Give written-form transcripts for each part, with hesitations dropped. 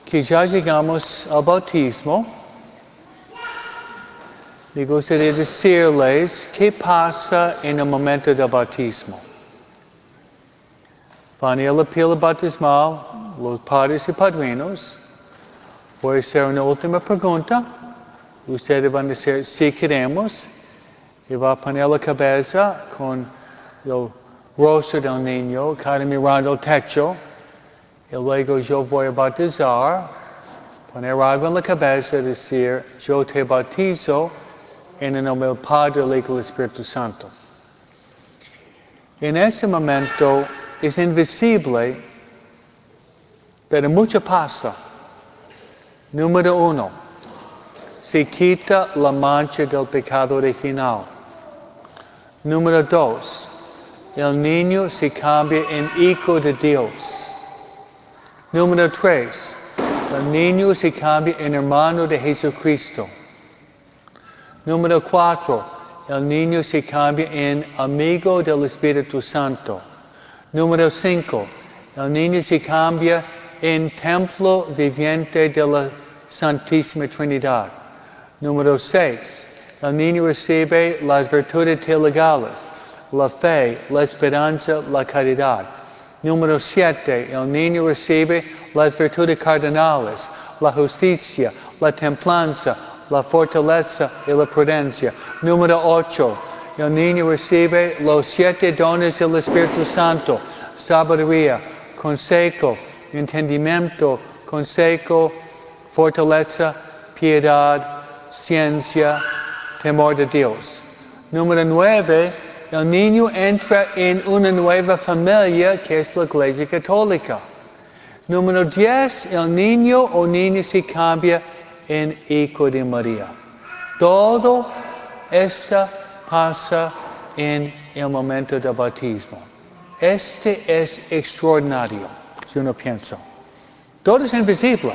que ya llegamos al bautismo, me gustaría decirles qué pasa en el momento del bautismo. Van a ir a la pila bautismal, los padres y padrinos. Voy a hacer una última pregunta. Ustedes van a decir si queremos. Y va a poner la cabeza con el rostro del niño, cara mirando el techo. Y luego yo voy a bautizar, poner agua en la cabeza y decir, yo te bautizo en el nombre del Padre, del Hijo y del Espíritu Santo. En ese momento es invisible, pero mucho pasa. Número 1, se quita la mancha del pecado original. Número 2, el niño se cambia en hijo de Dios. Número 3, el niño se cambia en hermano de Jesucristo. Número 4, el niño se cambia en amigo del Espíritu Santo. Número 5, el niño se cambia en templo viviente de la Santísima Trinidad. Número 6, el niño recibe las virtudes teologales, la fe, la esperanza, la caridad. Número 7, el niño recibe las virtudes cardinales, la justicia, la templanza, la fortaleza y la prudencia. Número 8, el niño recibe los 7 dones del Espíritu Santo, sabiduría, consejo, entendimiento, consejo, fortaleza, piedad, ciencia, temor de Dios. Número 9, el niño entra en una nueva familia que es la Iglesia Católica. Número 10, el niño o niña se cambia en hijo de María. Todo esto pasa en el momento del bautismo. Este es extraordinario, si uno piensa. Todo es invisible.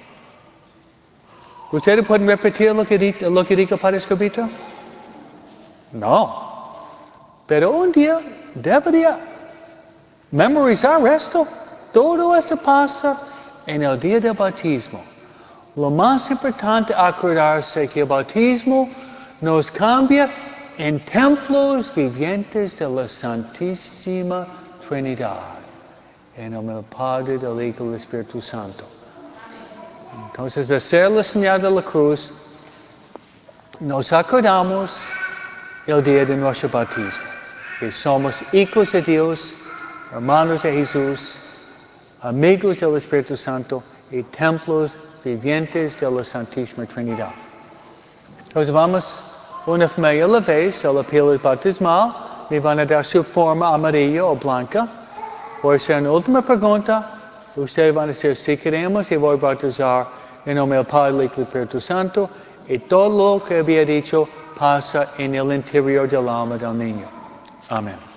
¿Ustedes pueden repetir lo que dijo Padre Escobito? No. Pero un día debería memorizar esto. Todo esto pasa en el día del bautismo. Lo más importante es acordarse que el bautismo nos cambia en templos vivientes de la Santísima Trinidad. En el nombre del Padre, del Hijo y del Espíritu Santo. Entonces, hacer la señal de la cruz, nos acordamos el día de nuestro bautismo. Que somos hijos de Dios, hermanos de Jesús, amigos del Espíritu Santo y templos vivientes de la Santísima Trinidad. Entonces vamos una familia a la vez a la pila bautismal. Me van a dar su forma amarilla o blanca. Voy a hacer una última pregunta. Ustedes van a decir si queremos y voy a bautizar en nombre del Padre, del Hijo y del Espíritu Santo. Y todo lo que había dicho pasa en el interior del alma del niño. Amén.